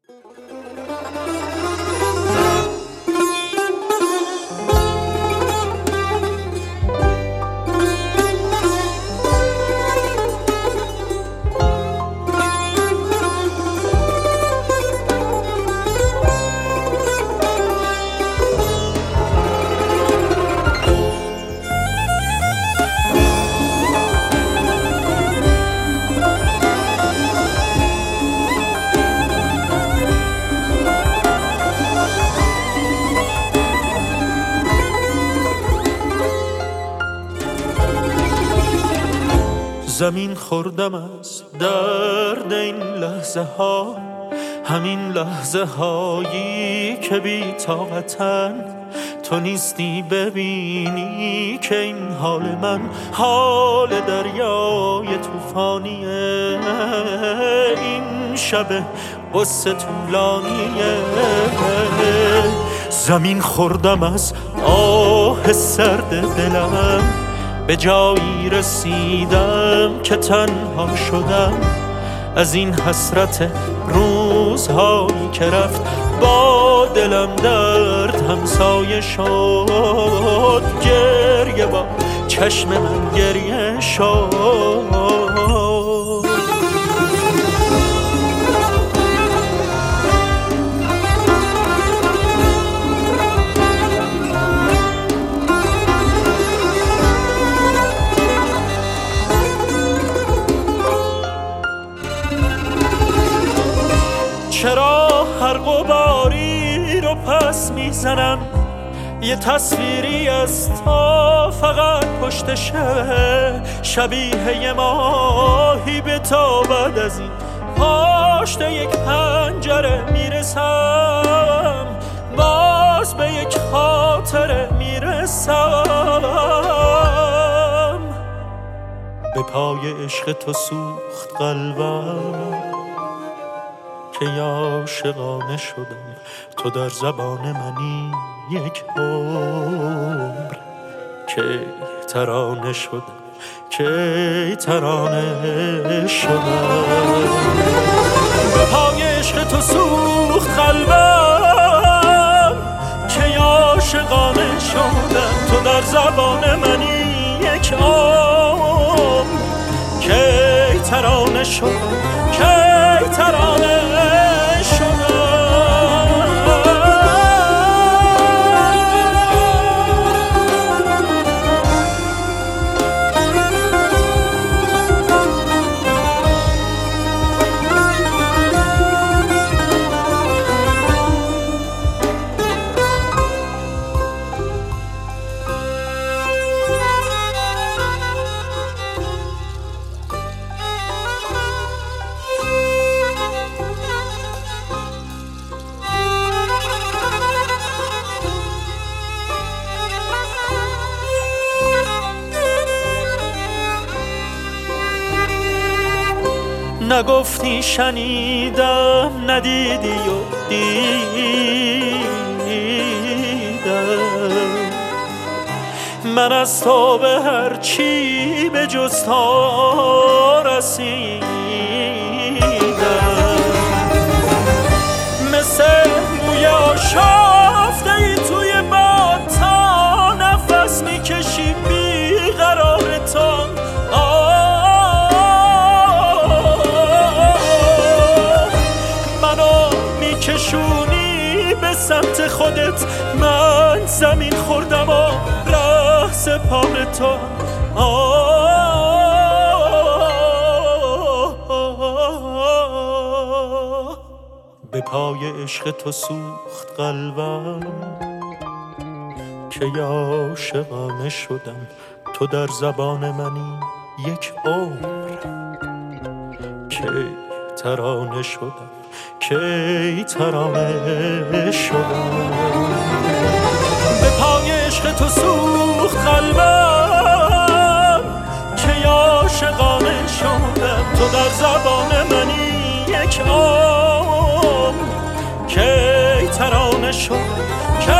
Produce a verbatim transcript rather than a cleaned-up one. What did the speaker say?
زمین خوردم از درد این لحظه ها، همین لحظه هایی که بی طاقتن. تو نیستی ببینی که این حال من حال دریای طوفانیه. این شب قصه طولانیه. زمین خوردم از آه سرد دلم، به جایی رسیدم که تنها شدم. از این حسرت روزهایی که رفت با دلم درد همسایه شد. گریه با چشم من گریه شد. چرا هر غباری رو پس میزنم؟ یه تصویری از تو فقط پشتشه، شبیه یه ماهی به تا بعد از این پشت یک پنجره میرسم، باز به یک خاطره میرسم. به پای عشق تو سوخت قلبم که عاشقانه شدم. تو در زبان منی یک عمر که ترانه شدم، که ترانه شدم. به پای عشق تو سوخت قلبم که عاشقانه شدم. تو در زبان منی یک عمر که ترانه شدم، که ترانه شدم. نگفتی شنیدم، ندیدی و دیدم. من از تو به هر چی به جز تو رسیدم. مثل موی آشفته ای توی باد تا نفس میکشی بیقرار تو. کشونی به سمت خودت، من زمین خوردم و ره سپار تو. به پای عشق تو سوخت قلبم که عاشقانه شدم. تو در زبان منی یک عمر که ترانه شدم، کی ترانه شدم. به پای عشق تو سوخت قلبم که عاشقانه شدم. تو در زبان منی یک عمر کی ترانه شدم،